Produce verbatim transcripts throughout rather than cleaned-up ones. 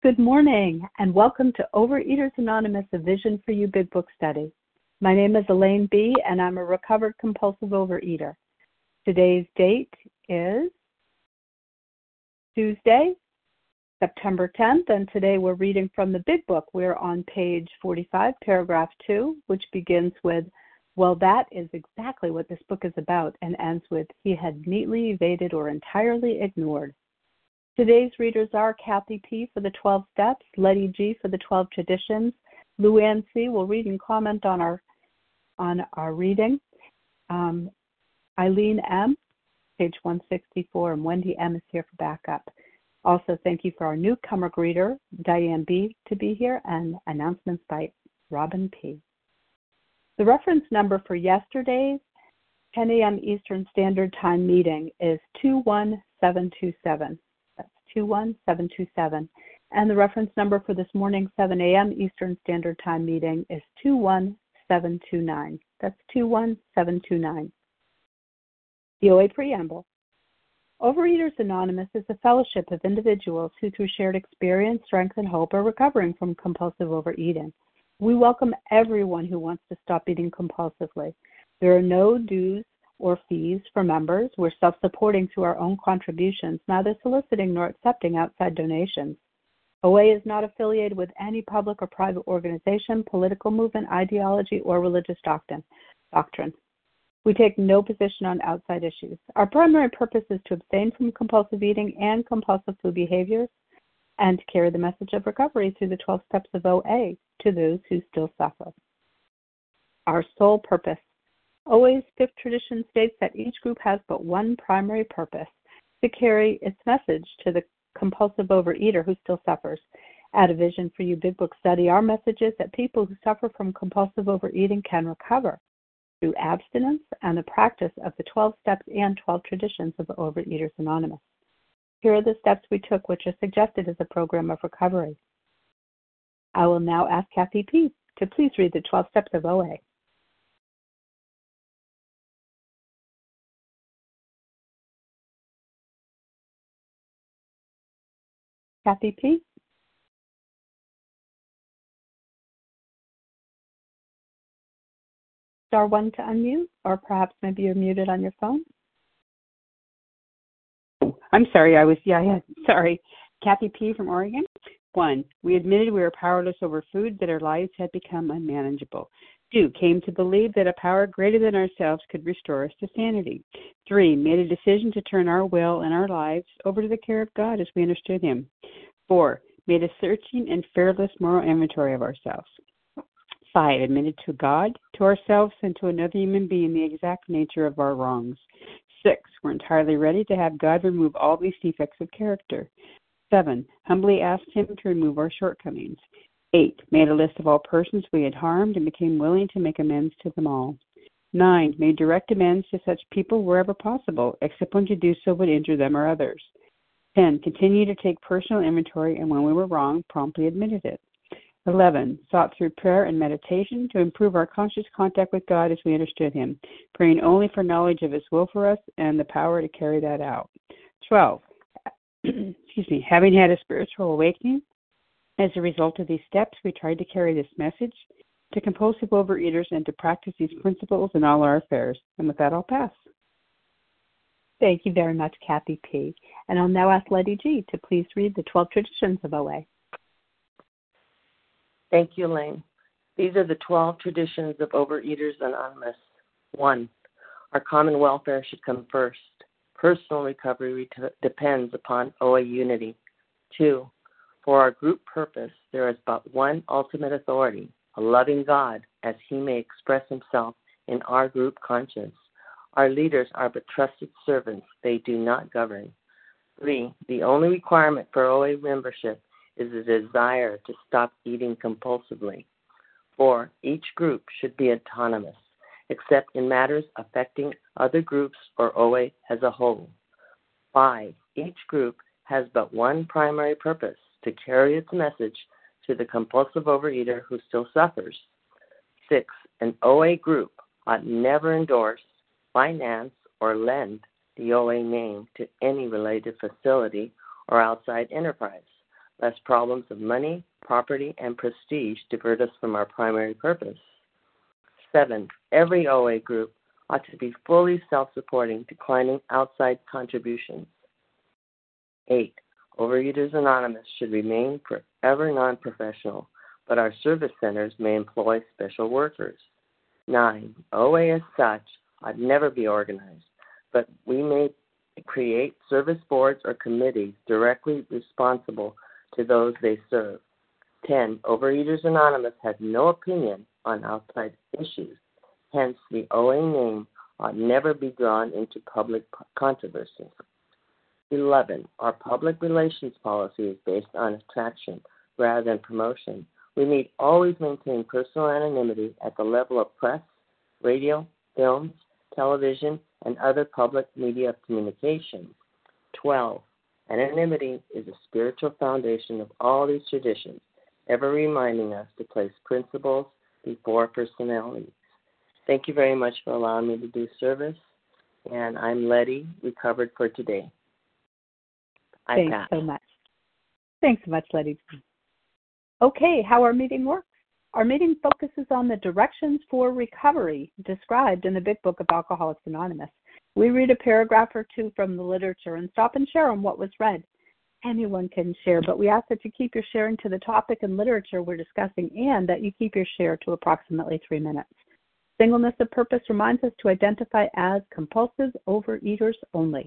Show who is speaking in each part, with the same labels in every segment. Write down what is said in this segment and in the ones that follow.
Speaker 1: Good morning, and welcome to Overeaters Anonymous, a Vision for You Big Book Study. My name is Elaine B., and I'm a recovered compulsive overeater. Today's date is Tuesday, September tenth, and today we're reading from the Big Book. We're on page forty-five, paragraph two, which begins with, "Well, that is exactly what this book is about," and ends with, "He had neatly evaded or entirely ignored." Today's readers are Kathy P. for the twelve Steps, Letty G. for the twelve Traditions, Luann C. will read and comment on our on our reading, um, Eileen M., page one sixty-four, and Wendy M. is here for backup. Also, thank you for our newcomer greeter, Diane B., to be here, and announcements by Robin P. The reference number for yesterday's ten a.m. Eastern Standard Time meeting is two one seven two seven. two one seven two seven, and the reference number for this morning's seven a.m. Eastern Standard Time meeting is two one seven two nine. That's two one seven two nine. The O A Preamble. Overeaters Anonymous is a fellowship of individuals who, through shared experience, strength, and hope, are recovering from compulsive overeating. We welcome everyone who wants to stop eating compulsively. There are no dues or fees for members. We're self-supporting through our own contributions, neither soliciting nor accepting outside donations. O A is not affiliated with any public or private organization, political movement, ideology, or religious doctrine. doctrine. We take no position on outside issues. Our primary purpose is to abstain from compulsive eating and compulsive food behaviors and to carry the message of recovery through the twelve steps of O A to those who still suffer. Our sole purpose. O A's fifth tradition states that each group has but one primary purpose, to carry its message to the compulsive overeater who still suffers. At A Vision for You Big Book Study, our message is that people who suffer from compulsive overeating can recover through abstinence and the practice of the twelve steps and twelve traditions of Overeaters Anonymous. Here are the steps we took, which are suggested as a program of recovery. I will now ask Kathy P. to please read the twelve steps of O A. Kathy P. Star one to unmute, or perhaps maybe you're muted on your phone.
Speaker 2: I'm sorry, I was, yeah, yeah, sorry. Kathy P. from Oregon. One, we admitted we were powerless over food, that our lives had become unmanageable. Two, came to believe that a power greater than ourselves could restore us to sanity. Three, made a decision to turn our will and our lives over to the care of God as we understood Him. Four, made a searching and fearless moral inventory of ourselves. Five, admitted to God, to ourselves, and to another human being the exact nature of our wrongs. Six, we're entirely ready to have God remove all these defects of character. Seven, humbly asked Him to remove our shortcomings. Eight, made a list of all persons we had harmed and became willing to make amends to them all. Nine, made direct amends to such people wherever possible, except when to do so would injure them or others. Ten, continued to take personal inventory, and when we were wrong, promptly admitted it. Eleven, sought through prayer and meditation to improve our conscious contact with God as we understood Him, praying only for knowledge of His will for us and the power to carry that out. Twelve, excuse me, having had a spiritual awakening, as a result of these steps, we tried to carry this message to compulsive overeaters and to practice these principles in all our affairs. And with that, I'll pass.
Speaker 1: Thank you very much, Kathy P. And I'll now ask Letty G. to please read the twelve traditions of O A.
Speaker 3: Thank you, Elaine. These are the twelve traditions of Overeaters Anonymous. One, our common welfare should come first. Personal recovery ret- depends upon O A unity. Two, for our group purpose, there is but one ultimate authority, a loving God, as He may express Himself in our group conscience. Our leaders are but trusted servants. They do not govern. Three, the only requirement for O A membership is a desire to stop eating compulsively. Four, each group should be autonomous, except in matters affecting other groups or O A as a whole. Five, each group has but one primary purpose, to carry its message to the compulsive overeater who still suffers. Six, an O A group ought never endorse, finance, or lend the O A name to any related facility or outside enterprise, lest problems of money, property, and prestige divert us from our primary purpose. Seven, every O A group ought to be fully self-supporting, declining outside contributions. Eight, Overeaters Anonymous should remain forever non-professional, but our service centers may employ special workers. Nine, O A as such ought never be organized, but we may create service boards or committees directly responsible to those they serve. Ten, Overeaters Anonymous has no opinion on outside issues. Hence, the O A name ought never be drawn into public controversy. Eleven, our public relations policy is based on attraction rather than promotion. We need always maintain personal anonymity at the level of press, radio, films, television, and other public media of communication. Twelve, anonymity is a spiritual foundation of all these traditions, ever reminding us to place principles before personalities. Thank you very much for allowing me to do service, and I'm Letty, recovered for today. I
Speaker 1: Thanks
Speaker 3: pass.
Speaker 1: so much. Thanks so much, Letty. Okay, how our meeting works. Our meeting focuses on the directions for recovery described in the Big Book of Alcoholics Anonymous. We read a paragraph or two from the literature and stop and share on what was read. Anyone can share, but we ask that you keep your sharing to the topic and literature we're discussing and that you keep your share to approximately three minutes. Singleness of purpose reminds us to identify as compulsive overeaters only.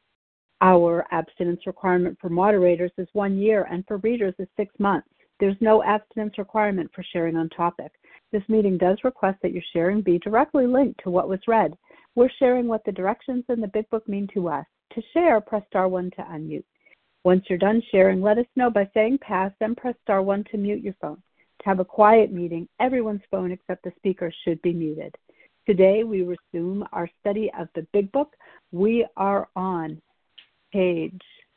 Speaker 1: Our abstinence requirement for moderators is one year and for readers is six months. There's no abstinence requirement for sharing on topic. This meeting does request that your sharing be directly linked to what was read. We're sharing what the directions in the Big Book mean to us. To share, press star one to unmute. Once you're done sharing, let us know by saying pass, then press star one to mute your phone. To have a quiet meeting, everyone's phone except the speaker should be muted. Today, we resume our study of the Big Book. We are on page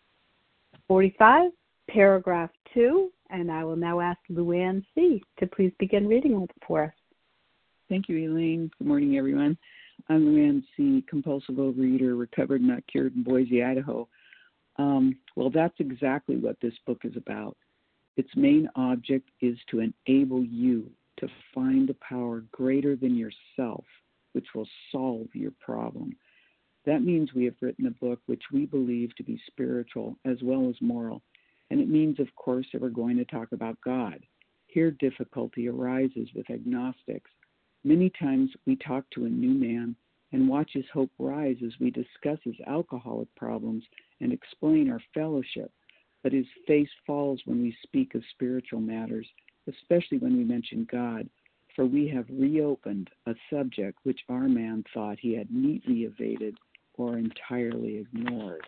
Speaker 1: forty-five, paragraph two, and I will now ask Luann C. to please begin reading it for us.
Speaker 4: Thank you, Elaine. Good morning, everyone. I'm Luann C., compulsive overeater, recovered, not cured in Boise, Idaho. Um, well, that's exactly what this book is about. Its main object is to enable you to find a power greater than yourself, which will solve your problem. That means we have written a book which we believe to be spiritual as well as moral. And it means, of course, that we're going to talk about God. Here, difficulty arises with agnostics. Many times we talk to a new man and watch his hope rise as we discuss his alcoholic problems and explain our fellowship. But his face falls when we speak of spiritual matters, especially when we mention God, for we have reopened a subject which our man thought he had neatly evaded or entirely ignored.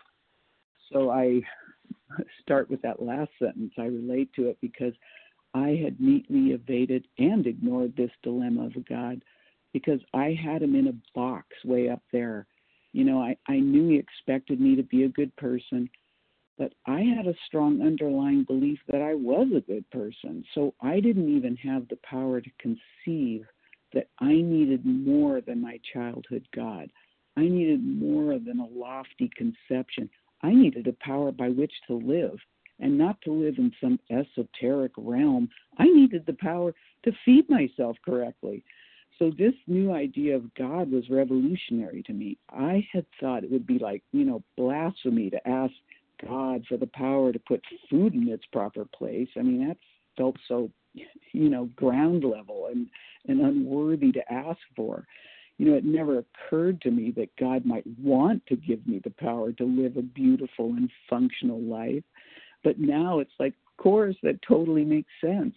Speaker 4: So I start with that last sentence. I relate to it because I had neatly evaded and ignored this dilemma of God because I had him in a box way up there. You know, I, I knew he expected me to be a good person, but I had a strong underlying belief that I was a good person. So I didn't even have the power to conceive that I needed more than my childhood God. I needed more than a lofty conception. I needed a power by which to live, and not to live in some esoteric realm. I needed the power to feed myself correctly. So this new idea of God was revolutionary to me. I had thought it would be like, you know, blasphemy to ask God for the power to put food in its proper place. I mean, that felt so, you know, ground level and, and unworthy to ask for. You know, it never occurred to me that God might want to give me the power to live a beautiful and functional life. But now it's like, of course, that totally makes sense.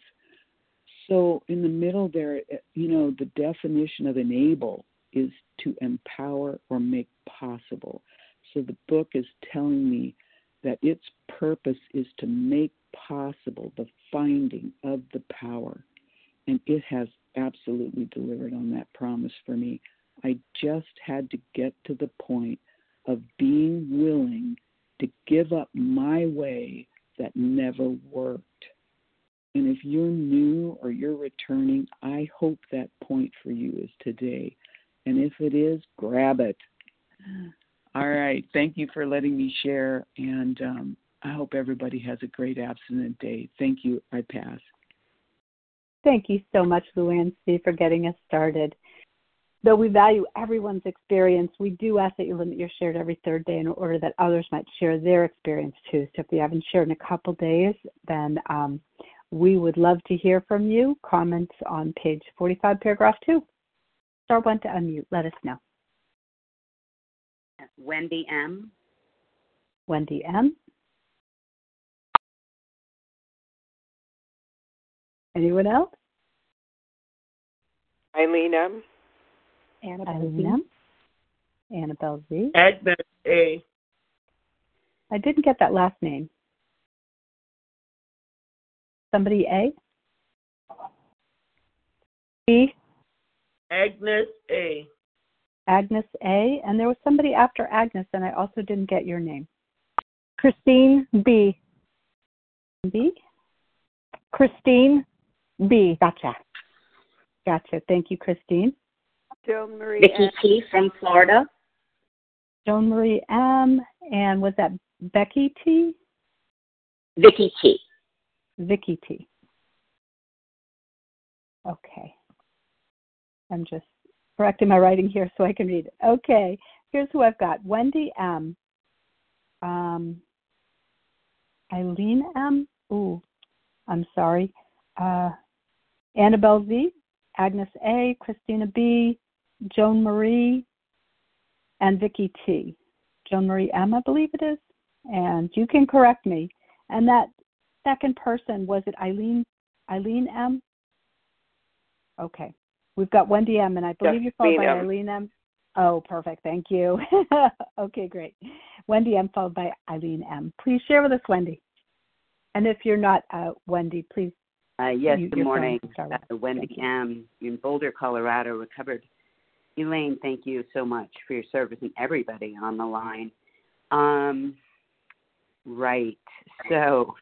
Speaker 4: So in the middle there, you know, the definition of enable is to empower or make possible. So the book is telling me that its purpose is to make possible the finding of the power. And it has absolutely delivered on that promise for me. I just had to get to the point of being willing to give up my way that never worked. And if you're new or you're returning, I hope that point for you is today. And if it is, grab it. All right. Thank you for letting me share. And um, I hope everybody has a great abstinent day. Thank you. I pass.
Speaker 1: Thank you so much, Luann C., for getting us started. Though we value everyone's experience, we do ask that you limit your share to every third day in order that others might share their experience too. So if you haven't shared in a couple days, then um, we would love to hear from you. Comments on page forty-five, paragraph two. Star one to unmute. Let us know.
Speaker 2: Wendy M.
Speaker 1: Wendy M. Anyone else?
Speaker 5: Eileen M.
Speaker 1: Annabelle Eileen M. Annabelle Z.
Speaker 5: Agnes A.
Speaker 1: I didn't get that last name. Somebody A? E?
Speaker 5: Agnes A.
Speaker 1: Agnes A. And there was somebody after Agnes, and I also didn't get your name.
Speaker 6: Christine B.
Speaker 1: B?
Speaker 6: Christine B.
Speaker 1: Gotcha. Gotcha. Thank you, Christine.
Speaker 5: Joan Marie
Speaker 2: Vicky
Speaker 5: M.
Speaker 2: T. from Florida.
Speaker 1: Joan Marie M. And was that Becky T?
Speaker 2: Vicky T.
Speaker 1: Vicky T. Okay. I'm just correcting my writing here so I can read it. Okay. Here's who I've got. Wendy M. Um, Eileen M. Ooh, I'm sorry. Uh, Annabelle Z. Agnes A. Christina B. Joan Marie, and Vicky T. Joan Marie M., I believe it is. And you can correct me. And that second person, was it Eileen Eileen M? Okay. We've got Wendy M., and I believe
Speaker 5: Yes,
Speaker 1: you're followed by
Speaker 5: M.
Speaker 1: Eileen M. Oh, perfect. Thank you. Okay, great. Wendy M. followed by Eileen M. Please share with us, Wendy. And if you're not uh, Wendy, please.
Speaker 7: Uh, yes,
Speaker 1: you,
Speaker 7: good morning. Uh, Wendy
Speaker 1: Thank
Speaker 7: M. in Boulder, Colorado, recovered. Elaine, thank you so much for your service and everybody on the line. Um, right. So,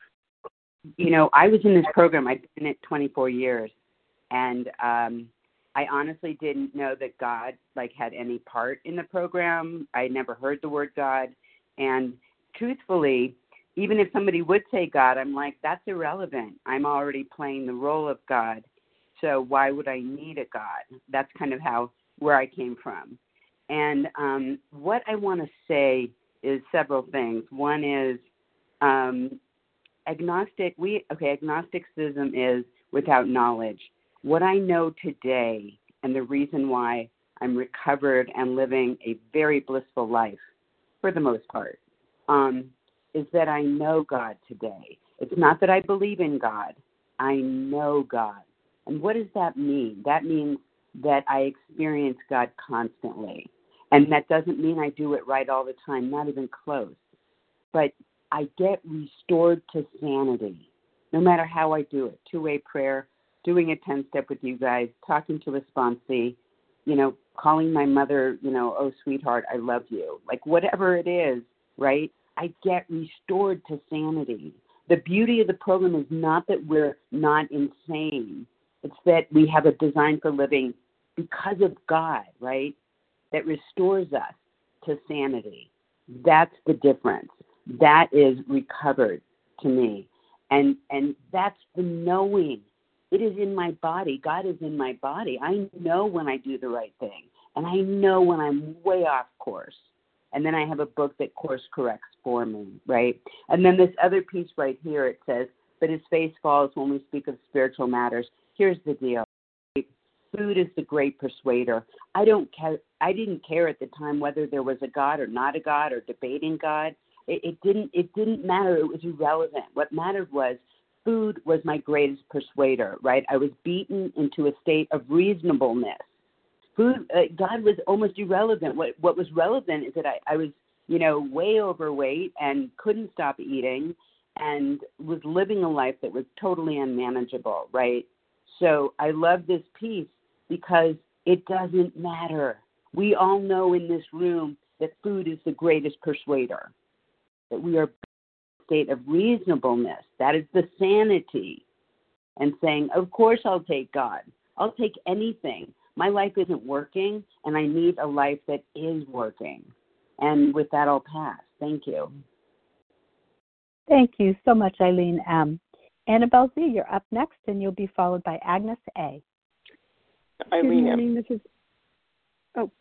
Speaker 7: you know, I was in this program. I've been in it twenty-four years. And um, I honestly didn't know that God, like, had any part in the program. I never heard the word God. And truthfully, even if somebody would say God, I'm like, that's irrelevant. I'm already playing the role of God. So why would I need a God? That's kind of how, where I came from. And um, what I want to say is several things. One is um, agnostic, we, okay, agnosticism is without knowledge. What I know today and the reason why I'm recovered and living a very blissful life, for the most part, um, is that I know God today. It's not that I believe in God. I know God. And what does that mean? That means that I experience God constantly. And that doesn't mean I do it right all the time, not even close. But I get restored to sanity, no matter how I do it. Two-way prayer, doing a ten-step with you guys, talking to a sponsee, you know, calling my mother, you know, oh, sweetheart, I love you. Like whatever it is, right? I get restored to sanity. The beauty of the program is not that we're not insane. It's that we have a design for living because of God, right, that restores us to sanity. That's the difference. That is recovered to me. And and that's the knowing. It is in my body. God is in my body. I know when I do the right thing. And I know when I'm way off course. And then I have a book that course corrects for me, right? And then this other piece right here, it says, but his face falls when we speak of spiritual matters. Here's the deal. Food is the great persuader. I don't care. I didn't care at the time whether there was a God or not a God or debating God. It, it didn't. It didn't matter. It was irrelevant. What mattered was food was my greatest persuader. Right? I was beaten into a state of reasonableness. Food. Uh, God was almost irrelevant. What What was relevant is that I, I was, you know, way overweight and couldn't stop eating, and was living a life that was totally unmanageable. Right? So I love this piece because it doesn't matter. We all know in this room that food is the greatest persuader, that we are in a state of reasonableness. That is the sanity. And saying, of course I'll take God. I'll take anything. My life isn't working, and I need a life that is working. And with that, I'll pass. Thank you.
Speaker 1: Thank you so much, Eileen M. Annabelle Z., you're up next, and you'll be followed by Agnes A.
Speaker 5: Eileen
Speaker 8: Good morning.
Speaker 5: M.
Speaker 8: This is oh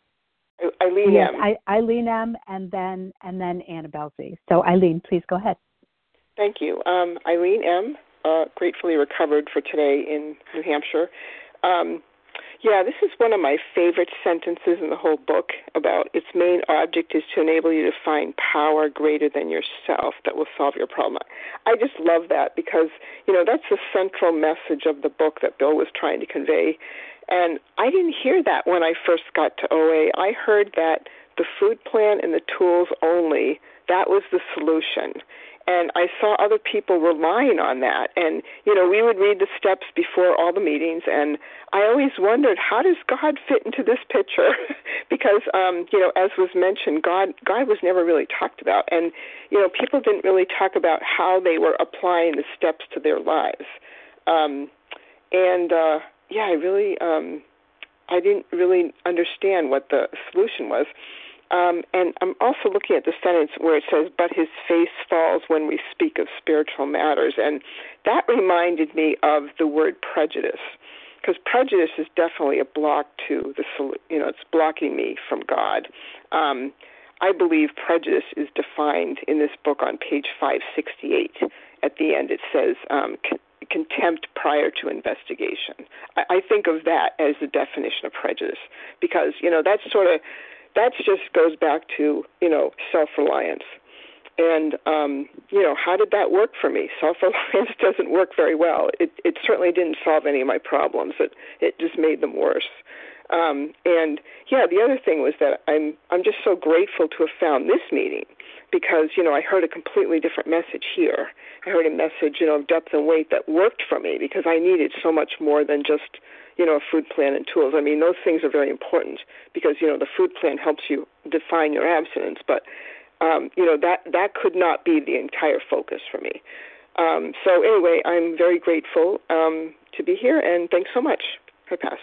Speaker 5: Eileen
Speaker 1: yes,
Speaker 5: M.
Speaker 1: I, Eileen M. and then and then Annabelle Z. So Eileen, please go ahead.
Speaker 5: Thank you. Um, Eileen M., uh, gratefully recovered for today in New Hampshire. Um, yeah, this is one of my favorite sentences in the whole book about its main object is to enable you to find power greater than yourself that will solve your problem. I just love that because, you know, that's the central message of the book that Bill was trying to convey. And I didn't hear that when I first got to O A. I heard that the food plan and the tools only, that was the solution. And I saw other people relying on that. And, you know, we would read the steps before all the meetings, and I always wondered, how does God fit into this picture? because, um, you know, as was mentioned, God God was never really talked about. And, you know, people didn't really talk about how they were applying the steps to their lives. Um, and, uh, yeah, I really, um, I didn't really understand what the solution was. Um, and I'm also looking at the sentence where it says, but his face falls when we speak of spiritual matters. And that reminded me of the word prejudice, because prejudice is definitely a block to the, you know, it's blocking me from God. Um, I believe prejudice is defined in this book on page five sixty-eight. At the end, it says um, con- contempt prior to investigation. I-, I think of that as the definition of prejudice, because, you know, that's sort of, that just goes back to, you know, self-reliance. And, um, you know, how did that work for me? Self-reliance doesn't work very well. It, it certainly didn't solve any of my problems. It, it just made them worse. Um, and, yeah, the other thing was that I'm I'm just so grateful to have found this meeting because, you know, I heard a completely different message here. I heard a message, you know, of depth and weight that worked for me because I needed so much more than just, you know, a food plan and tools. I mean, those things are very important because, you know, the food plan helps you define your abstinence, but, um, you know, that, that could not be the entire focus for me. Um, so anyway, I'm very grateful um, to be here, and thanks so much. I pass.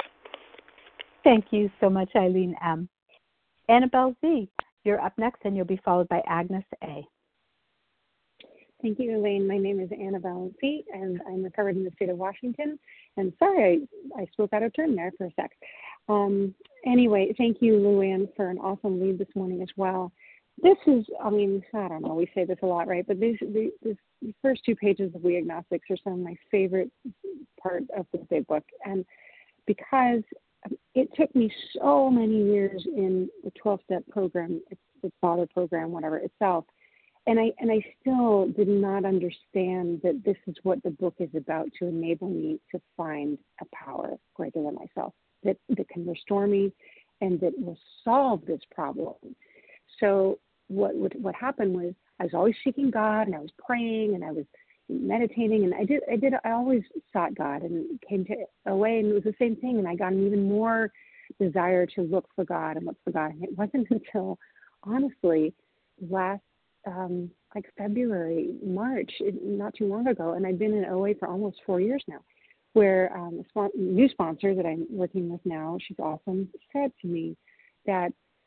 Speaker 1: Thank you so much, Eileen M. Annabelle Z., you're up next, and you'll be followed by Agnes A.
Speaker 8: Thank you, Elaine. My name is Annabelle Z., and I'm recovered in the state of Washington. And sorry, I, I spoke out of turn there for a sec. Um, anyway, thank you, Luann, for an awesome lead this morning as well. This is, I mean, I don't know, we say this a lot, right? But these, the, the first two pages of We Agnostics are some of my favorite part of the big book. And because it took me so many years in the twelve-step program, the father program, whatever itself, and I and I still did not understand that this is what the book is about, to enable me to find a power greater than myself that, that can restore me and that will solve this problem. So what, what what happened was I was always seeking God, and I was praying, and I was meditating, and I did I did I always sought God and came to O A, and it was the same thing, and I got an even more desire to look for God and look for God. And it wasn't until honestly last um, like February, March, it, not too long ago, and I've been in O A for almost four years now, where um, a spon- new sponsor that I'm working with now, she's awesome, said to me that,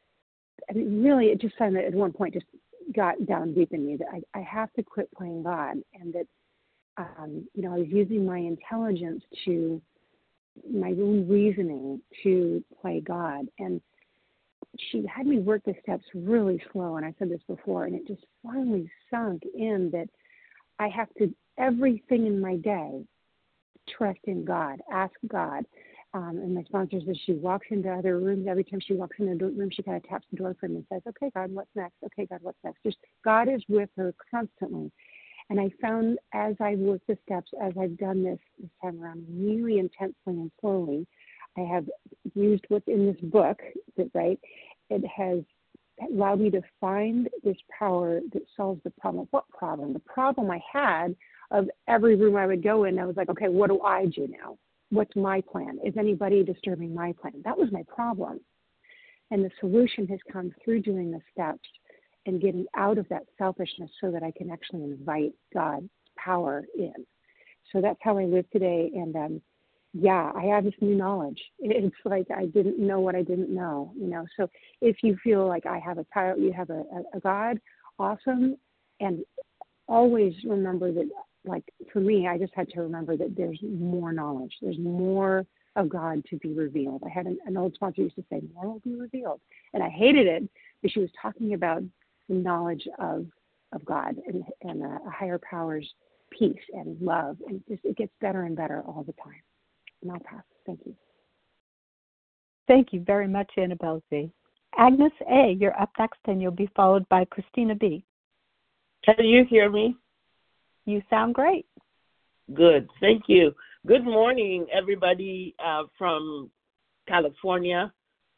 Speaker 8: I mean, really, it just sounded at one point just got down deep in me that I, I have to quit playing God, and that, um, you know, I was using my intelligence to, my own reasoning to play God. And she had me work the steps really slow, and I said this before, and it just finally sunk in that I have to, everything in my day, trust in God, ask God. Um, and my sponsor says she walks into other rooms. Every time she walks in a room, she kind of taps the door for me and says, okay, God, what's next? Okay, God, what's next? Just God is with her constantly. And I found as I work the steps, as I've done this this time around, really intensely and slowly, I have used what's in this book, that, right? It has allowed me to find this power that solves the problem. What problem? The problem I had of every room I would go in, I was like, okay, what do I do now? What's my plan? Is anybody disturbing my plan? That was my problem. And the solution has come through doing the steps and getting out of that selfishness so that I can actually invite God's power in. So that's how I live today. And um, yeah, I have this new knowledge. It's like I didn't know what I didn't know, you know. So if you feel like I have a power, you have a, a, a God, awesome. And always remember that, like for me, I just had to remember that there's more knowledge. There's more of God to be revealed. I had an, an old sponsor used to say, more will be revealed. And I hated it, but she was talking about the knowledge of of God and, and a, a higher power's peace and love. And just, it gets better and better all the time. And I'll pass. Thank you.
Speaker 1: Thank you very much, Annabelle Z. Agnes A., you're up next, and you'll be followed by Christina B.
Speaker 9: Can you hear me?
Speaker 1: You sound great.
Speaker 9: Good. Thank you. Good morning, everybody uh, from California.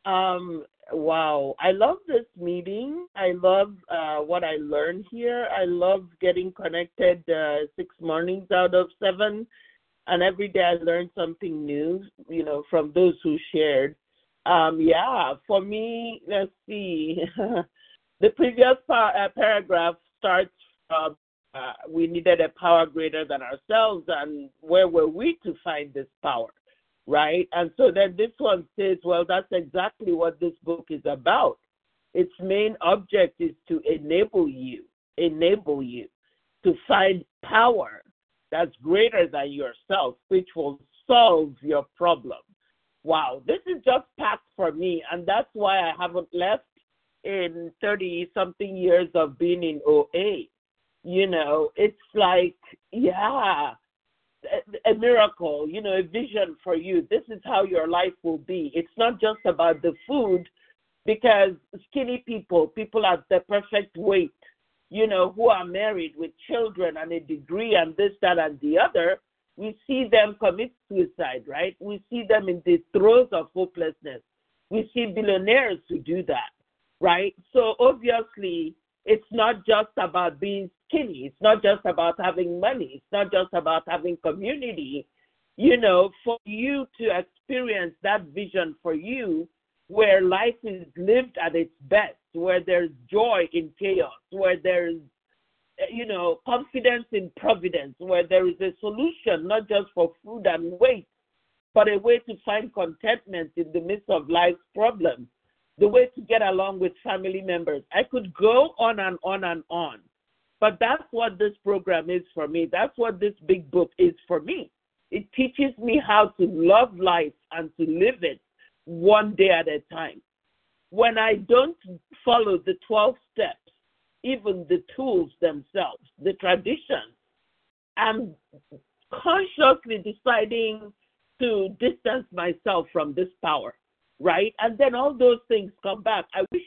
Speaker 9: Um, wow. I love this meeting. I love uh, what I learned here. I love getting connected uh, six mornings out of seven. And every day I learn something new, you know, from those who shared. Um, yeah, for me, let's see. The previous par- uh, paragraph starts from uh, we needed a power greater than ourselves, and where were we to find this power, right? And so then this one says, well, that's exactly what this book is about. Its main object is to enable you, enable you to find power that's greater than yourself, which will solve your problem. Wow, this is just packed for me, and that's why I haven't left in thirty-something years of being in O A. You know, it's like, yeah, a, a miracle, you know, a vision for you. This is how your life will be. It's not just about the food, because skinny people, people at the perfect weight, you know, who are married with children and a degree and this, that, and the other, we see them commit suicide, right? We see them in the throes of hopelessness. We see billionaires who do that, right? So obviously, it's not just about being skinny. It's not just about having money. It's not just about having community. You know, for you to experience that vision for you, where life is lived at its best, where there's joy in chaos, where there's, you know, confidence in providence, where there is a solution, not just for food and weight, but a way to find contentment in the midst of life's problems, the way to get along with family members. I could go on and on and on, but that's what this program is for me. That's what this big book is for me. It teaches me how to love life and to live it one day at a time. When I don't follow the twelve steps, even the tools themselves, the traditions, I'm consciously deciding to distance myself from this power, right? And then all those things come back. I wish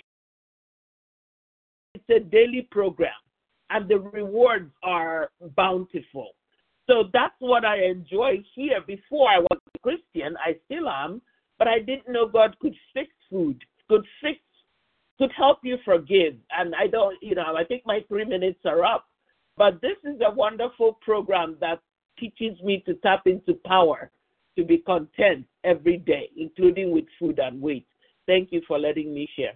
Speaker 9: it's a daily program and the rewards are bountiful. So that's what I enjoy here. Before I was a Christian, I still am, but I didn't know God could fix food, could fix, could help you forgive. And I don't, you know, I think my three minutes are up. But this is a wonderful program that teaches me to tap into power, to be content every day, including with food and weight. Thank you for letting me share.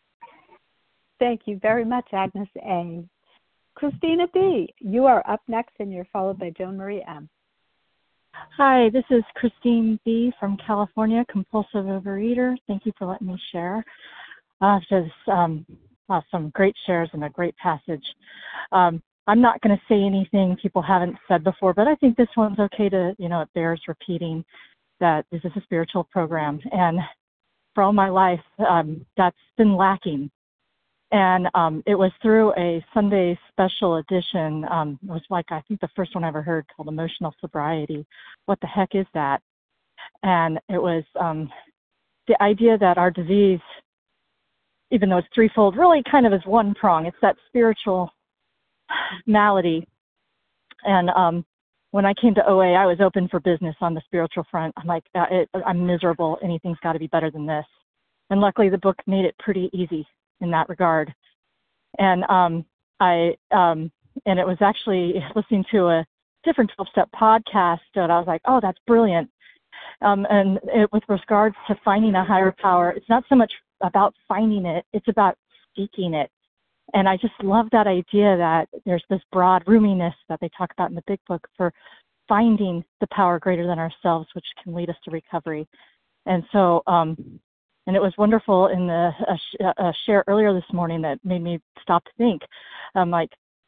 Speaker 1: Thank you very much, Agnes A. Christina B., you are up next, and you're followed by Joan Marie M.
Speaker 6: Hi, this is Christine B. from California, compulsive overeater. Thank you for letting me share. Uh, just um, uh, some great shares and a great passage. Um, I'm not going to say anything people haven't said before, but I think this one's okay to, you know, it bears repeating that this is a spiritual program. And for all my life, um, that's been lacking. And um, it was through a Sunday special edition. Um, it was like, I think the first one I ever heard, called Emotional Sobriety. What the heck is that? And it was um, the idea that our disease, even though it's threefold, really kind of is one prong. It's that spiritual malady. And um, when I came to O A, I was open for business on the spiritual front. I'm like, uh, it, I'm miserable. Anything's got to be better than this. And luckily, the book made it pretty easy in that regard. And um, I um, and it was actually listening to a different twelve-step podcast that I was like, oh, that's brilliant. Um, and it, with regards to finding a higher power, it's not so much about finding it, it's about seeking it. And I just love that idea that there's this broad roominess that they talk about in the big book for finding the power greater than ourselves, which can lead us to recovery. And so, um, and it was wonderful in the uh, sh- uh, share earlier this morning that made me stop to think. Um, like,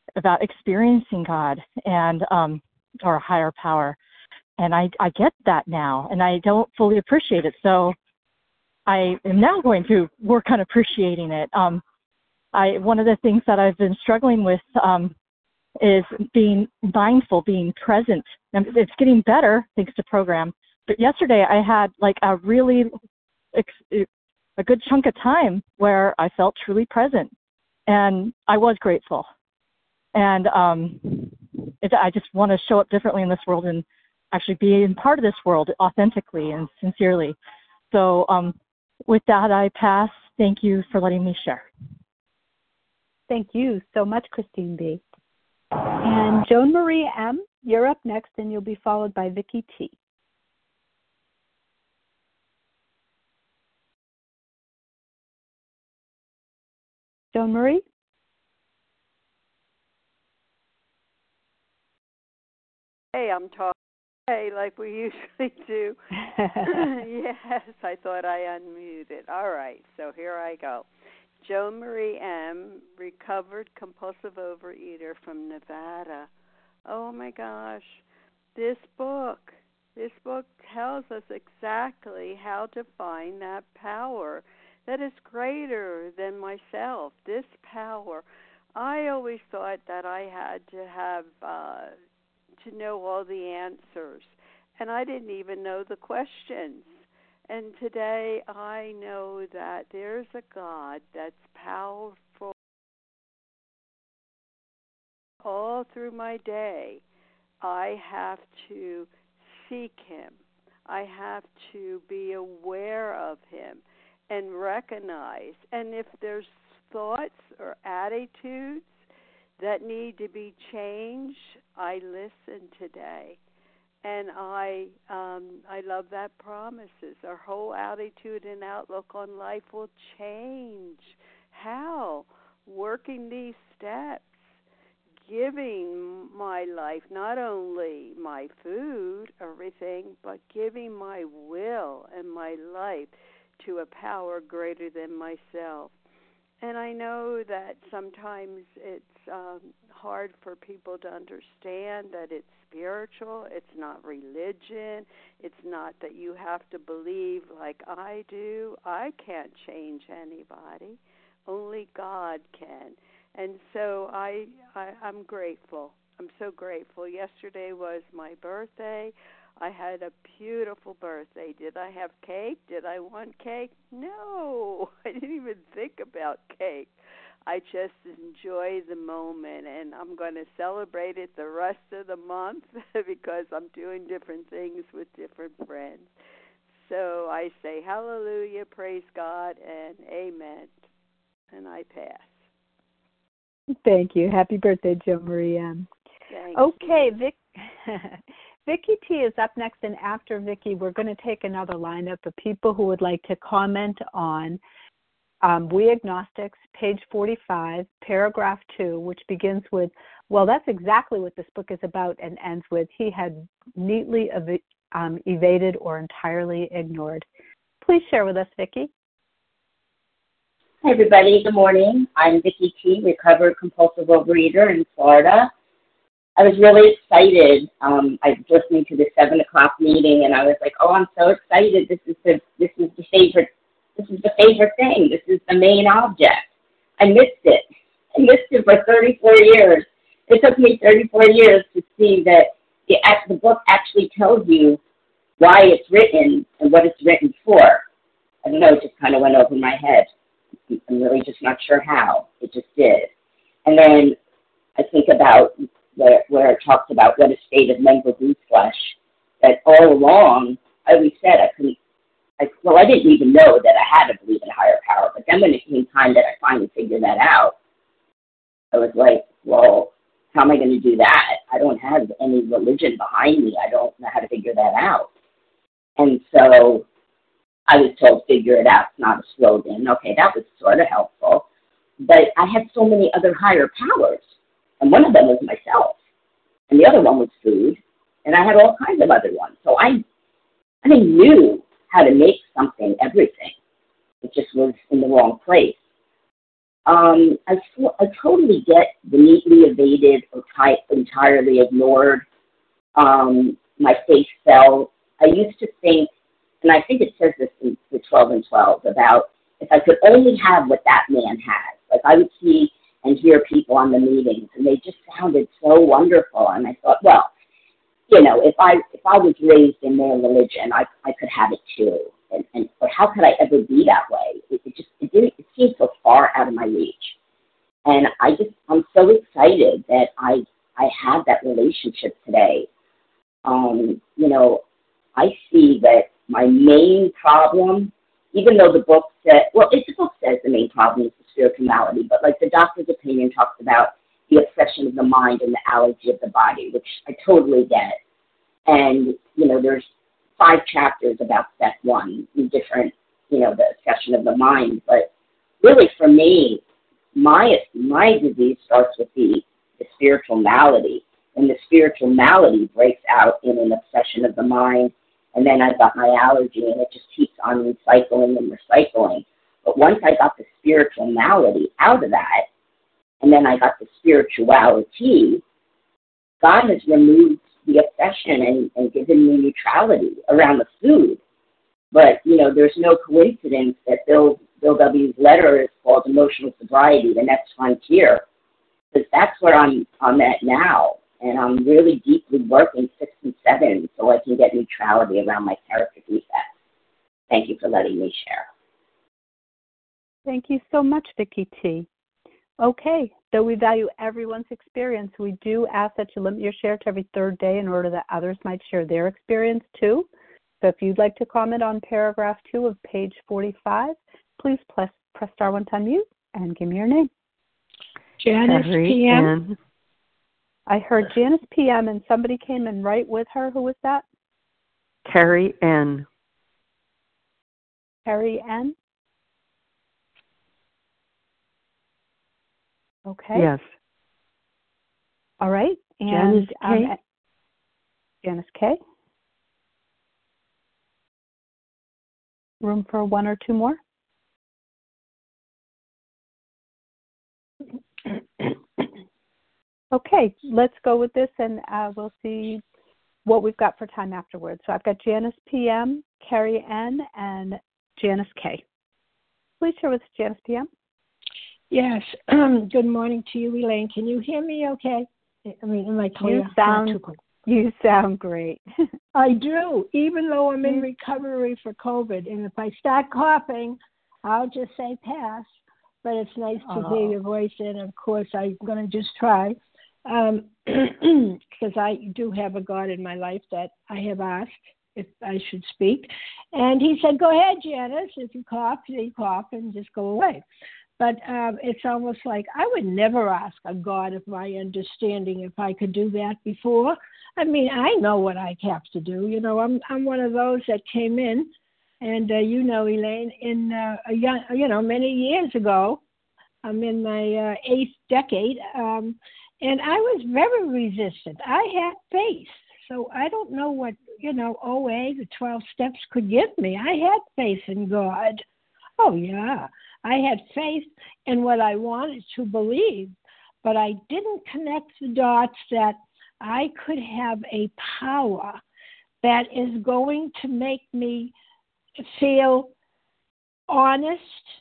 Speaker 6: about experiencing God and um, or a higher power. And I, I get that now, and I don't fully appreciate it. So I am now going to work on appreciating it. Um, I one of the things that I've been struggling with um, is being mindful, being present. And it's getting better thanks to program. But yesterday I had like a really a good chunk of time where I felt truly present, and I was grateful. And um, it, I just want to show up differently in this world and actually be in part of this world authentically and sincerely. So um, with that, I pass. Thank you for letting me share.
Speaker 1: Thank you so much, Christine B. And Joan Marie M., you're up next, and you'll be followed by Vicki T. Joan Marie?
Speaker 10: Hey, I'm talking hey, like we usually do. Yes, I thought I unmuted. All right, so here I go. Joan Marie M., recovered compulsive overeater from Nevada. Oh my gosh, this book, this book tells us exactly how to find that power that is greater than myself. This power, I always thought that I had to have, uh, to know all the answers, and I didn't even know the questions. And today I know that there's a God that's powerful. All through my day, I have to seek him. I have to be aware of him and recognize. And if there's thoughts or attitudes that need to be changed, I listen today. And I um, I love that promises. Our whole attitude and outlook on life will change. How? Working these steps, giving my life, not only my food, everything, but giving my will and my life to a power greater than myself. And I know that sometimes it's um, hard for people to understand that it's spiritual, it's not religion, it's not that you have to believe like I do. I can't change anybody. Only God can. And so I, I, I'm grateful. I'm so grateful. Yesterday was my birthday. I had a beautiful birthday. Did I have cake? Did I want cake? No, I didn't even think about cake. I just enjoy the moment, and I'm going to celebrate it the rest of the month because I'm doing different things with different friends. So I say hallelujah, praise God, and amen. And I pass.
Speaker 1: Thank you. Happy birthday, Jo Marie M.
Speaker 10: Thank
Speaker 1: okay,
Speaker 10: you.
Speaker 1: Vic. Vicki T is up next, and after Vicki, we're going to take another lineup of people who would like to comment on um, We Agnostics, page forty-five, paragraph two, which begins with, well, that's exactly what this book is about, and ends with, he had neatly ev- um, evaded or entirely ignored. Please share with us, Vicki.
Speaker 11: Hi, everybody. Good morning. I'm Vicki T., recovered compulsive overeater in Florida. I was really excited. Um, I was listening to the seven o'clock meeting, and I was like, "Oh, I'm so excited! This is the this is the favorite this is the favorite thing. This is the main object." I missed it. I missed it for thirty-four years. It took me thirty-four years to see that the the book actually tells you why it's written and what it's written for. I don't know. It just kind of went over my head. I'm really just not sure how. It just did. And then I think about where, where it talks about what a state of mental goose flesh, that all along, I always said I couldn't, I, well, I didn't even know that I had to believe in a higher power, but then when it came time that I finally figured that out, I was like, well, how am I going to do that? I don't have any religion behind me. I don't know how to figure that out. And so I was told, figure it out, it's not a slogan. Okay, that was sort of helpful. But I had so many other higher powers. And one of them was myself. And the other one was food. And I had all kinds of other ones. So I, I knew how to make something everything. It just was in the wrong place. Um, I, I totally get the neatly evaded or ty- entirely ignored. Um, my face fell. I used to think, and I think it says this in the twelve and twelve, about if I could only have what that man has. Like I would see and hear people on the meetings, and they just sounded so wonderful. And I thought, well, you know, if I if I was raised in their religion, I I could have it too. And, and but how could I ever be that way? It, it just it didn't it seemed so far out of my reach. And I just I'm so excited that I I have that relationship today. Um, you know, I see that my main problem, even though the book said, well, it, the book says the main problem is the spiritual malady, but like the doctor's opinion talks about the obsession of the mind and the allergy of the body, which I totally get. And, you know, there's five chapters about step one, in different, you know, the obsession of the mind. But really for me, my my disease starts with the, the spiritual malady. And the spiritual malady breaks out in an obsession of the mind. And then I've got my allergy, and it just keeps on recycling and recycling. But once I got the spiritual malady out of that, and then I got the spirituality, God has removed the obsession and, and given me neutrality around the food. But, you know, there's no coincidence that Bill, Bill W.'s letter is called Emotional Sobriety, the Next Frontier, because that's where I'm, I'm at now. And I'm really deeply working six and seven so I can get neutrality around my character defects. Thank you for letting me share.
Speaker 1: Thank you so much, Vicki T. Okay, though we value everyone's experience, we do ask that you limit your share to every third day in order that others might share their experience too. So if you'd like to comment on paragraph two of page forty-five, please press, press star one to unmute and give me your name.
Speaker 12: Janice P M.
Speaker 1: I heard Janice P M and somebody came in right with her. Who was that?
Speaker 13: Carrie N.
Speaker 1: Carrie N. Okay.
Speaker 13: Yes.
Speaker 1: All right. And
Speaker 13: Janice K.
Speaker 1: Um, Janice K. Room for one or two more? Okay, let's go with this, and uh, we'll see what we've got for time afterwards. So I've got Janice P M, Carrie N, and Janice K. Please share with us, Janice P M.
Speaker 12: Yes. Um, good morning to you, Elaine. Can you hear me okay? I mean, am I clear?
Speaker 1: You sound, you sound great.
Speaker 12: I do, even though I'm in recovery for COVID. And if I start coughing, I'll just say pass. But it's nice to oh. hear your voice, and of course, I'm going to just try. Um, because I do have a God in my life that I have asked if I should speak. And he said, go ahead, Janice. If you cough, you cough and just go away. But um, it's almost like I would never ask a God of my understanding if I could do that before. I mean, I know what I have to do. You know, I'm I'm one of those that came in, and uh, you know, Elaine, in uh, a young, you know, many years ago, I'm in my uh, eighth decade, um, and I was very resistant. I had faith. So I don't know what, you know, O A, the twelve steps could give me. I had faith in God. Oh, yeah. I had faith in what I wanted to believe, but I didn't connect the dots that I could have a power that is going to make me feel honest,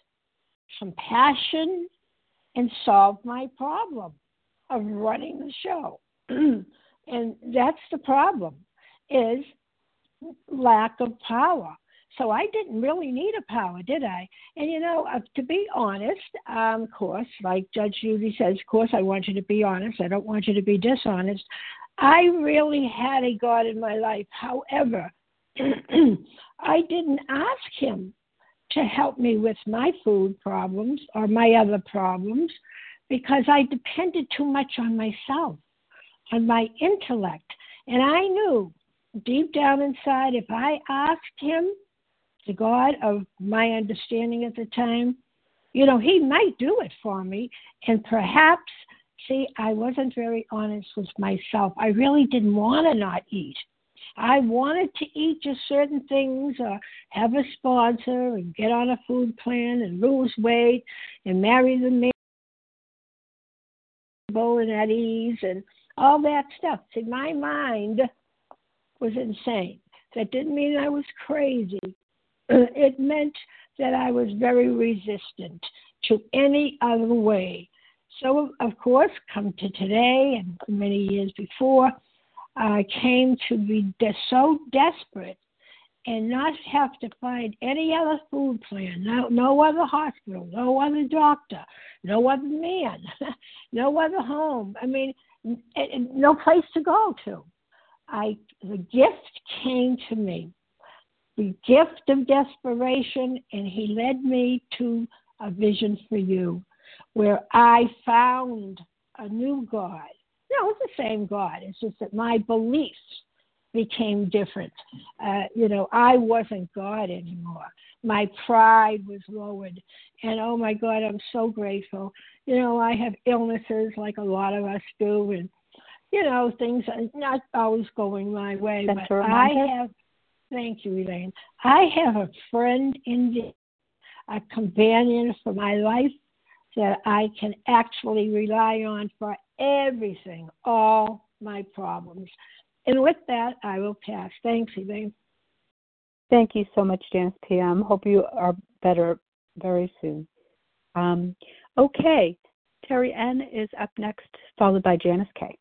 Speaker 12: compassion, and solve my problem of running the show. And that's the problem, is lack of power. So I didn't really need a power, did I? And, you know, uh, to be honest, um, of course, like Judge Judy says, of course, I want you to be honest. I don't want you to be dishonest. I really had a God in my life. However, I didn't ask him to help me with my food problems or my other problems because I depended too much on myself, on my intellect. And I knew deep down inside, if I asked him, the God of my understanding at the time, you know, he might do it for me. And perhaps, see, I wasn't very honest with myself. I really didn't want to not eat. I wanted to eat just certain things or have a sponsor and get on a food plan and lose weight and marry the man comfortable and at ease and all that stuff. See, my mind was insane. That didn't mean I was crazy. It meant that I was very resistant to any other way. So, of course, come to today and many years before, I came to be de- so desperate and not have to find any other food plan, no, no other hospital, no other doctor, no other man, no other home. I mean, n- n- no place to go to. I the gift came to me, the gift of desperation, and he led me to a vision for you, where I found a new God. No, it's the same God. It's just that my beliefs became different. Uh, you know, I wasn't God anymore. My pride was lowered. And oh my God, I'm so grateful. You know, I have illnesses like a lot of us do, and, you know, things are not always going my way.
Speaker 1: Sent
Speaker 12: But
Speaker 1: a
Speaker 12: I
Speaker 1: reminder?
Speaker 12: have, thank you, Elaine. I have a friend in the, a companion for my life that I can actually rely on for everything, all my problems. And with that, I will pass. Thanks, Elaine.
Speaker 1: Thank you so much, Janice P M. Hope you are better very soon. Um, okay, Terry N. is up next, followed by Janice K.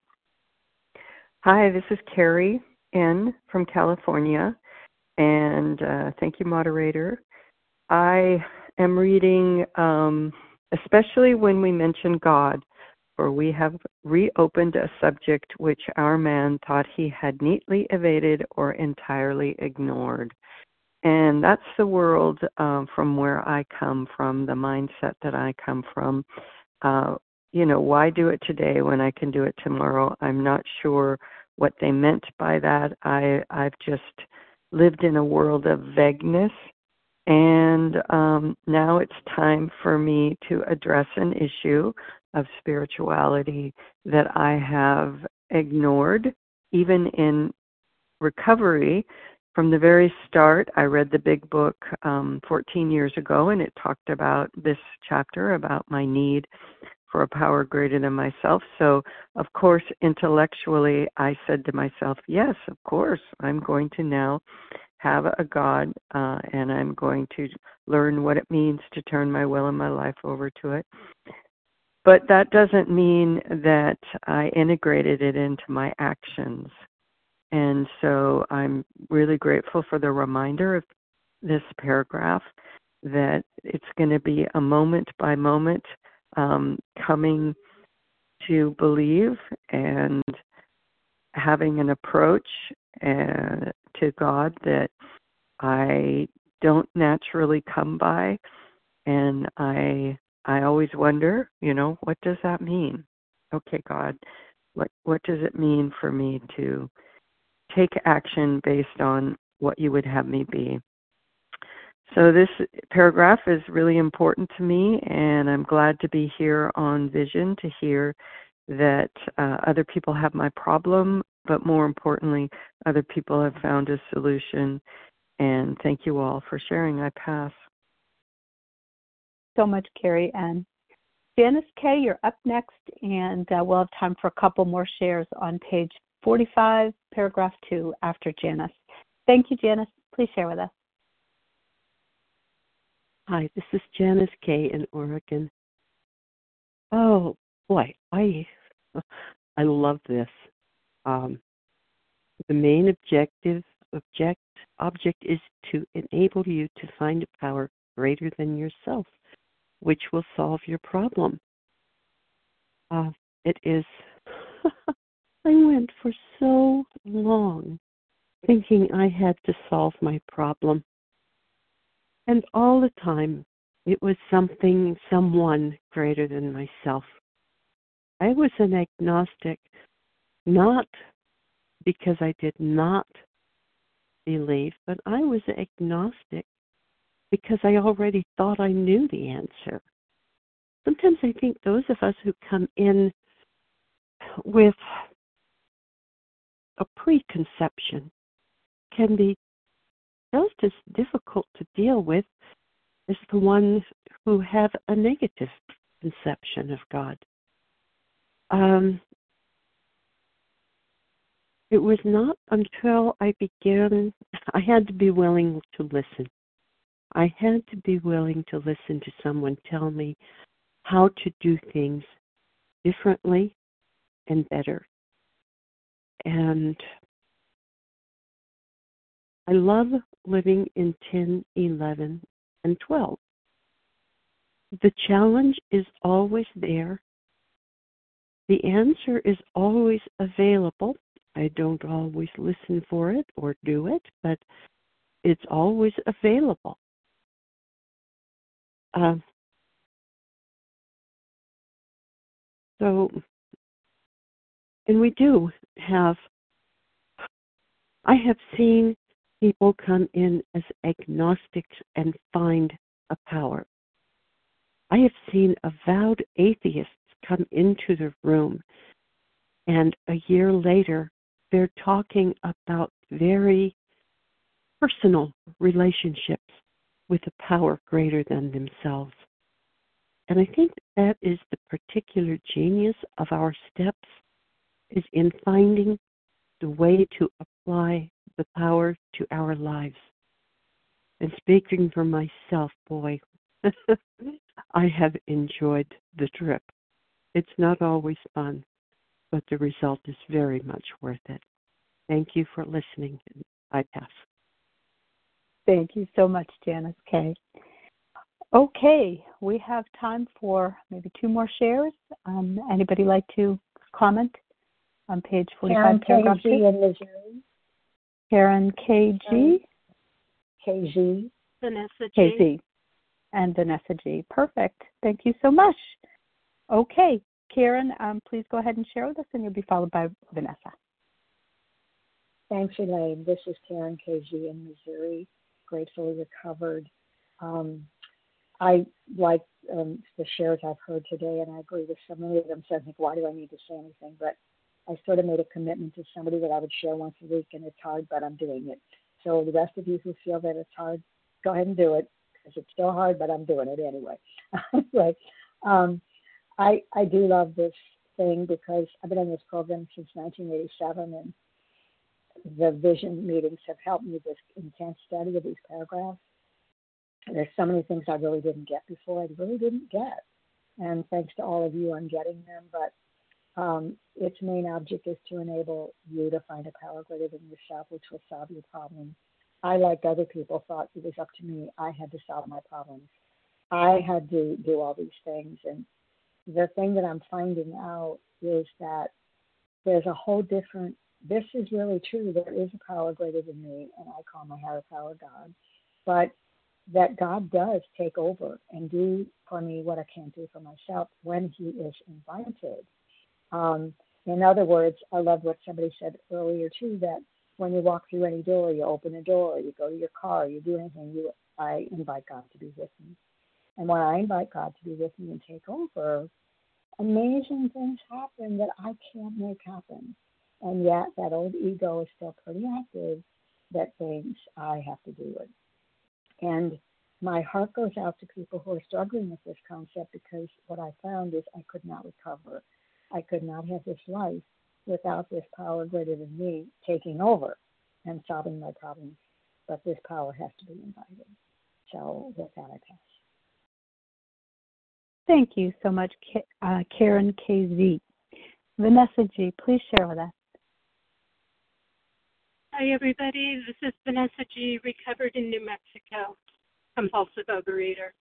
Speaker 13: Hi, this is Carrie N. from California, and uh, thank you, moderator. I am reading, um, especially when we mention God, for we have reopened a subject which our man thought he had neatly evaded or entirely ignored. And that's the world uh, from where I come from, the mindset that I come from. Uh, you know, why do it today when I can do it tomorrow? I'm not sure what they meant by that. I, I've just lived in a world of vagueness. And um, now it's time for me to address an issue of spirituality that I have ignored, even in recovery. From the very start, I read the big book um, fourteen years ago, and it talked about this chapter about my need for a power greater than myself. So, of course, intellectually, I said to myself, yes, of course, I'm going to now have a God, uh, and I'm going to learn what it means to turn my will and my life over to it. But that doesn't mean that I integrated it into my actions. And so I'm really grateful for the reminder of this paragraph that it's going to be a moment by moment um, coming to believe and having an approach uh, to God that I don't naturally come by. And I I always wonder, you know, what does that mean? Okay, God, what what does it mean for me to take action based on what you would have me be? So this paragraph is really important to me, and I'm glad to be here on Vision to hear that uh, other people have my problem, but more importantly, other people have found a solution. And thank you all for sharing. I pass.
Speaker 1: So much, Carrie N. Janice K., you're up next, and uh, we'll have time for a couple more shares on page forty-five, paragraph two, after Janice. Thank you, Janice. Please share with us.
Speaker 14: Hi, this is Janice K. in Oregon. Oh, boy, I I love this. Um, the main objective object object is to enable you to find a power greater than yourself, which will solve your problem. Uh, it is, I went for so long thinking I had to solve my problem. And all the time, it was something, someone greater than myself. I was an agnostic, not because I did not believe, but I was agnostic because I already thought I knew the answer. Sometimes I think those of us who come in with a preconception can be just as difficult to deal with as the ones who have a negative conception of God. um, it was not until I began, I had to be willing to listen. I had to be willing to listen to someone tell me how to do things differently and better. And I love living in ten, eleven, and twelve. The challenge is always there. The answer is always available. I don't always listen for it or do it, but it's always available. Uh, so, and we do have, I have seen people come in as agnostics and find a power. I have seen avowed atheists come into the room, and a year later, they're talking about very personal relationships with a power greater than themselves. And I think that is the particular genius of our steps, is in finding the way to apply the power to our lives. And speaking for myself, boy, I have enjoyed the trip. It's not always fun, but the result is very much worth it. Thank you for listening. I pass.
Speaker 1: Thank you so much, Janice K. Okay, we have time for maybe two more shares. Um, anybody like to comment on page forty-five, paragraph two?
Speaker 12: Karen K G in Missouri.
Speaker 1: Karen K G.
Speaker 12: K Z.
Speaker 6: Vanessa G.
Speaker 1: K Z. And Vanessa G. Perfect. Thank you so much. Okay, Karen, um, please go ahead and share with us, and you'll be followed by Vanessa.
Speaker 12: Thanks, Elaine. This is Karen K G in Missouri, gratefully recovered. Um, I like um, the shares I've heard today, and I agree with so many of them. So I think, why do I need to say anything? But I sort of made a commitment to somebody that I would share once a week, and it's hard, but I'm doing it. So the rest of you who feel that it's hard, go ahead and do it, because it's still hard, but I'm doing it anyway. Anyway, um, I I do love this thing because I've been on this program since nineteen eighty-seven, and the vision meetings have helped me with this intense study of these paragraphs. There's so many things I really didn't get before. I really didn't get. And thanks to all of you, I'm getting them. But um, its main object is to enable you to find a power greater than yourself, which will solve your problems. I, like other people, thought it was up to me. I had to solve my problems. I had to do all these things. And the thing that I'm finding out is that there's a whole different, this is really true. There is a power greater than me, and I call my higher power God. But that God does take over and do for me what I can't do for myself when he is invited. Um, in other words, I love what somebody said earlier too, that when you walk through any door, you open a door, you go to your car, you do anything, you I invite God to be with me. And when I invite God to be with me and take over, amazing things happen that I can't make happen. And yet that old ego is still pretty active that thinks I have to do it. And my heart goes out to people who are struggling with this concept, because what I found is I could not recover. I could not have this life without this power greater than me taking over and solving my problems. But this power has to be invited. So with that, I pass.
Speaker 1: Thank you so much, uh, Karen K Z. Vanessa G., please share with us.
Speaker 6: Hi, everybody. This is Vanessa G., recovered in New Mexico, compulsive overeater.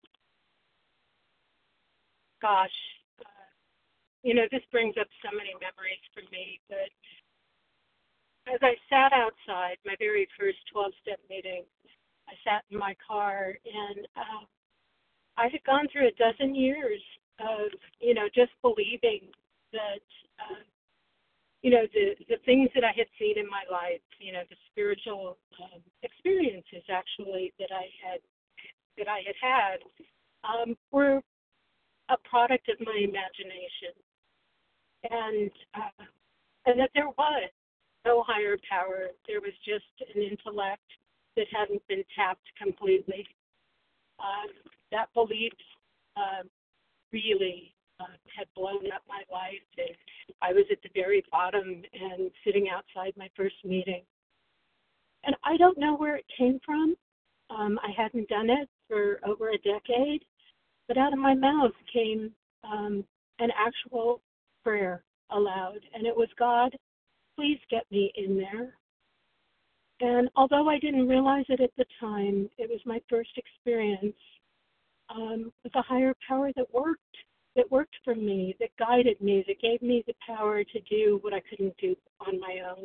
Speaker 6: Gosh, uh, you know, this brings up so many memories for me, but as I sat outside my very first twelve-step meeting, I sat in my car, and uh, I had gone through a dozen years of, you know, just believing that, uh, you know, the, the things that I had seen in my life, you know, the spiritual um, experiences actually that I had that I had had um, were a product of my imagination, and uh, and that there was no higher power. There was just an intellect that hadn't been tapped completely. Uh, that belief uh, really
Speaker 15: uh, had blown up my life, and I was at the very bottom and sitting outside my first meeting. And I don't know where it came from. Um, I hadn't done it for over a decade, but out of my mouth came um, an actual prayer aloud, and it was, God, please get me in there. And although I didn't realize it at the time, it was my first experience um, with a higher power that worked, that worked for me, that guided me, that gave me the power to do what I couldn't do on my own.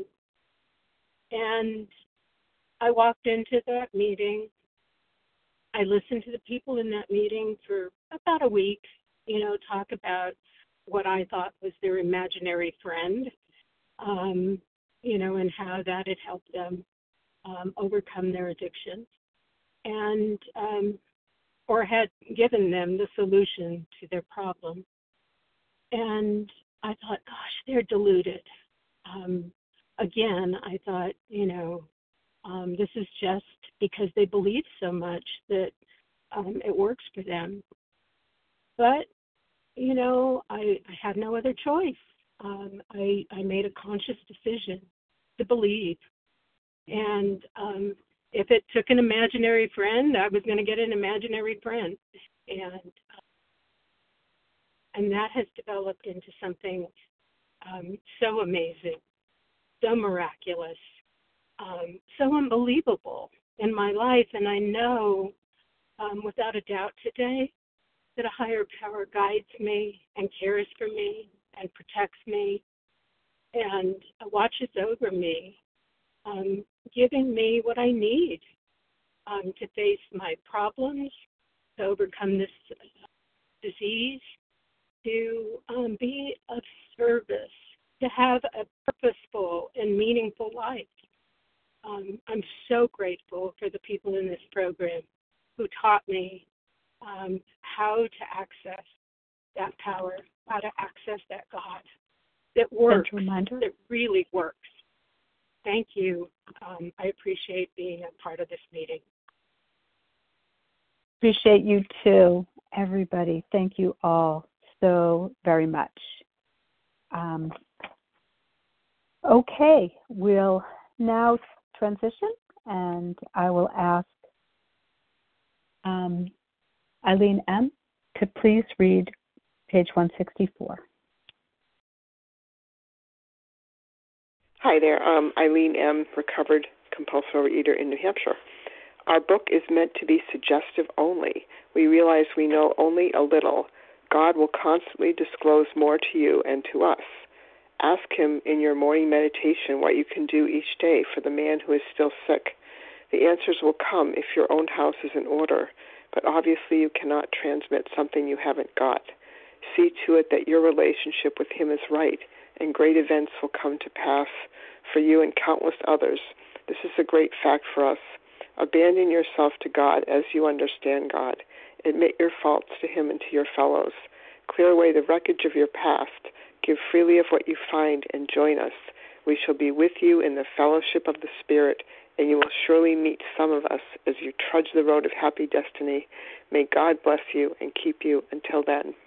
Speaker 15: And I walked into that meeting. I listened to the people in that meeting for about a week, you know, talk about what I thought was their imaginary friend, um, you know, and how that had helped them um, overcome their addiction, and um, or had given them the solution to their problem. And I thought, gosh, they're deluded. Um, again, I thought, you know, um, this is just because they believe so much that um, it works for them. But, you know, I, I had no other choice. Um, I, I made a conscious decision to believe. And um, if it took an imaginary friend, I was going to get an imaginary friend. And uh, and that has developed into something um, so amazing, so miraculous, um, so unbelievable in my life. And I know um, without a doubt today that a higher power guides me and cares for me and protects me and watches over me, um, giving me what I need um, to face my problems, to overcome this disease, to um, be of service, to have a purposeful and meaningful life. Um, I'm so grateful for the people in this program who taught me um, how to access that power, how to access that God that works, that really works. Thank you. Um, I appreciate being a part of this meeting.
Speaker 1: Appreciate you too, everybody. Thank you all so very much. Um, okay, we'll now transition, and I will ask um, Eileen M. to please read page one sixty-four.
Speaker 5: Hi there, um, Eileen M., recovered compulsive overeater in New Hampshire. Our book is meant to be suggestive only. We realize we know only a little. God will constantly disclose more to you and to us. Ask him in your morning meditation what you can do each day for the man who is still sick. The answers will come if your own house is in order, but obviously you cannot transmit something you haven't got. See to it that your relationship with him is right, and great events will come to pass for you and countless others. This is a great fact for us. Abandon yourself to God as you understand God. Admit your faults to him and to your fellows. Clear away the wreckage of your past. Give freely of what you find and join us. We shall be with you in the fellowship of the Spirit, and you will surely meet some of us as you trudge the road of happy destiny. May God bless you and keep you until then.